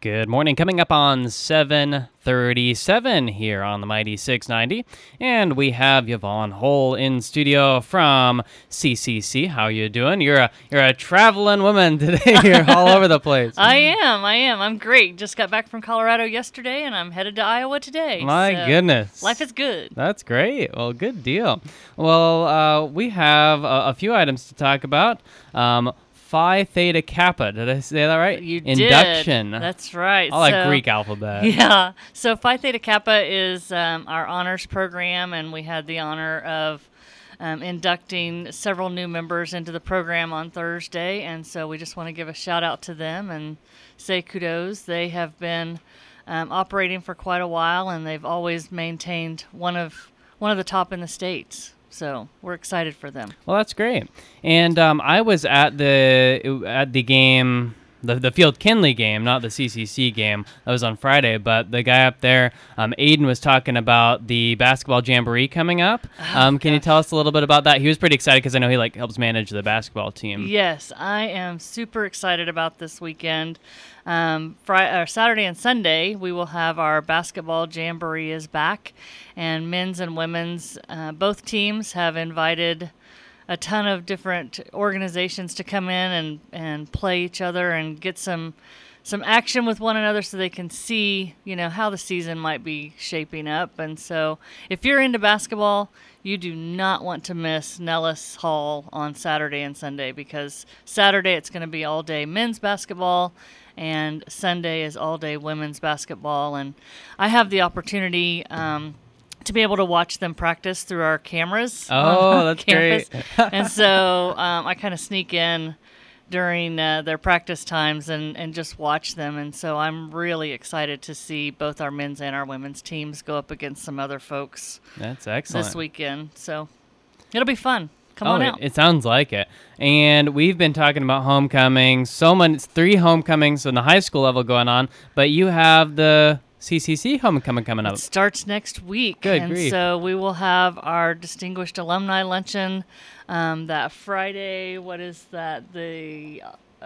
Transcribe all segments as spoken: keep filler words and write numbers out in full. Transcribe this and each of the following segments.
Good morning. Coming up on seven thirty-seven here on the Mighty six ninety. And we have Yvonne Hull in studio from C C C. How you doing? You're a you're a traveling woman today. You're all over the place. I am. I am. I'm great. Just got back from Colorado yesterday, and I'm headed to Iowa today. My so goodness. Life is good. That's great. Well, good deal. Well, uh, we have a, a few items to talk about. Um, Phi Theta Kappa. Did I say that right? You Induction. did. That's right. All that so, Greek alphabet. Yeah. So Phi Theta Kappa is um, our honors program, and we had the honor of um, inducting several new members into the program on Thursday. And so we just want to give a shout out to them and say kudos. They have been um, operating for quite a while, and they've always maintained one of one of the top in the states. So we're excited for them. Well, that's great. And um, I was at the at the game, the the Field Kinley game, not the C C C game. That was on Friday. But the guy up there, um, Aiden, was talking about the basketball jamboree coming up. Um, can you tell us a little bit about that? He was pretty excited because I know he like helps manage the basketball team. Yes, I am super excited about this weekend. Um, Friday, or Saturday and Sunday, we will have our basketball jamboree is back, and men's and women's, uh, both teams have invited a ton of different organizations to come in and, and play each other and get some some action with one another so they can see, you know, how the season might be shaping up. And so if you're into basketball, you do not want to miss Nellis Hall on Saturday and Sunday, because Saturday it's going to be all day men's basketball, and Sunday is all-day women's basketball. And I have the opportunity um, to be able to watch them practice through our cameras Oh, on that's campus. great. And so um, I kind of sneak in during uh, their practice times and, and just watch them. And so I'm really excited to see both our men's and our women's teams go up against some other folks That's excellent. this weekend. So it'll be fun. Come oh, on it, out. it sounds like it. And we've been talking about homecoming. So many, it's three homecomings in the high school level going on, but you have the C C C homecoming coming up. It starts next week. Good and grief. so we will have our Distinguished Alumni Luncheon um, that Friday. What is that? The um,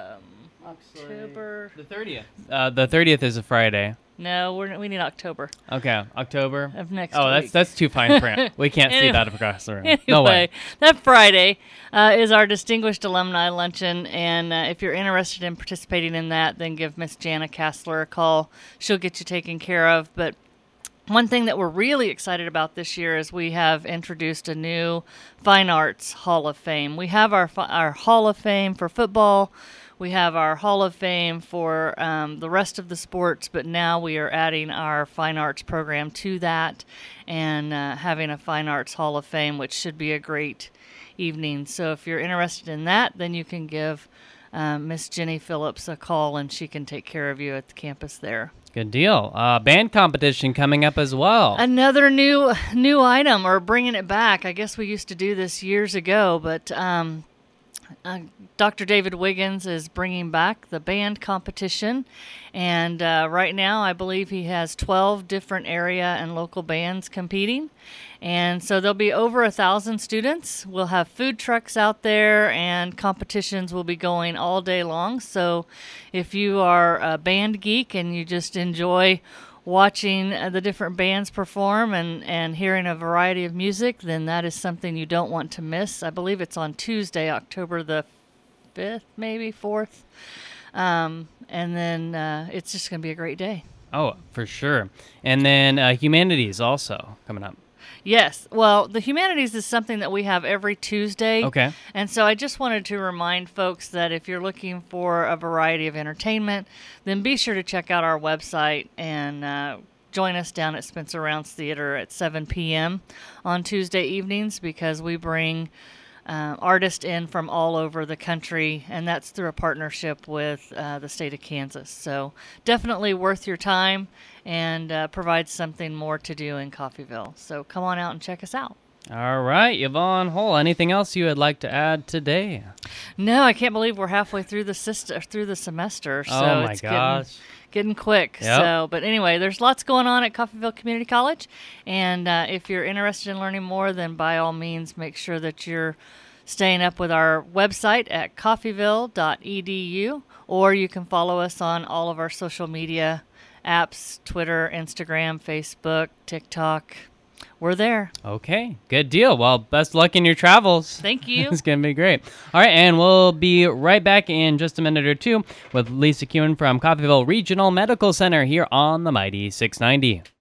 October? The thirtieth. Uh, the thirtieth is a Friday. No, we're, we need October Okay, October. of next Oh, week. that's that's too fine print. We can't see Anyway- that across the room. Anyway, No way. that Friday uh, is our Distinguished Alumni Luncheon, and uh, if you're interested in participating in that, then give Miss Jana Castler a call. She'll get you taken care of. But one thing that we're really excited about this year is we have introduced a new Fine Arts Hall of Fame. We have our fi- our Hall of Fame for football. We have our Hall of Fame for um, the rest of the sports, but now we are adding our Fine Arts program to that and uh, having a Fine Arts Hall of Fame, which should be a great evening. So if you're interested in that, then you can give um, Miss Jenny Phillips a call, and she can take care of you at the campus there. Good deal. Uh, band competition coming up as well. Another new new item, or bringing it back. I guess we used to do this years ago, but um, uh, Doctor David Wiggins is bringing back the band competition, and uh, right now I believe he has twelve different area and local bands competing, and so there'll be over a thousand students. We'll have food trucks out there, and competitions will be going all day long. So if you are a band geek and you just enjoy watching uh, the different bands perform and, and hearing a variety of music, then that is something you don't want to miss. I believe it's on Tuesday, October the fifth, maybe fourth. Um, and then uh, it's just going to be a great day. Oh, for sure. And then uh, humanities also coming up. Yes. Well, the humanities is something that we have every Tuesday. Okay. And so I just wanted to remind folks that if you're looking for a variety of entertainment, then be sure to check out our website and uh, join us down at Spencer Rounds Theater at seven p.m. on Tuesday evenings, because we bring uh, artists in from all over the country, and that's through a partnership with uh, the state of Kansas. So definitely worth your time, and uh, provides something more to do in Coffeyville. So come on out and check us out. All right, Yvonne Hull, anything else you would like to add today? No, I can't believe we're halfway through the sister, through the semester. So Oh, my it's gosh. Getting, getting quick. Yep. So, but anyway, there's lots going on at Coffeyville Community College, and uh, if you're interested in learning more, then by all means, make sure that you're staying up with our website at coffeyville dot e d u, or you can follow us on all of our social media apps, Twitter, Instagram, Facebook, TikTok. We're there. Okay, good deal. Well, best luck in your travels. Thank you. It's going to be great. All right, and we'll be right back in just a minute or two with Lisa Kuhn from Coffeyville Regional Medical Center here on the Mighty six ninety.